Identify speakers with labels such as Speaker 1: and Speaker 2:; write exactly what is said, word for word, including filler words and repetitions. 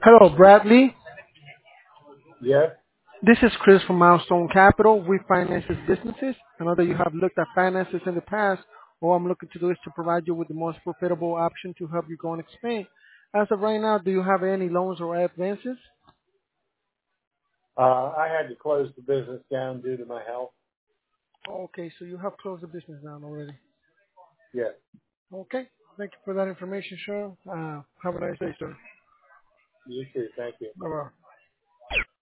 Speaker 1: Hello, Bradley.
Speaker 2: Yes.
Speaker 1: This is Chris from Milestone Capital. We finance businesses. I know that you have looked at finances in the past. All I'm looking to do is to provide you with the most profitable option to help you go and expand. As of right now, do you have any loans or advances?
Speaker 2: Uh, I had to close the business down due to my health.
Speaker 1: Okay, so you have closed the business down already.
Speaker 2: Yes.
Speaker 1: Okay, thank you for that information, sir. Uh, have a nice day, sir.
Speaker 2: You too. Thank you.
Speaker 1: Bye-bye.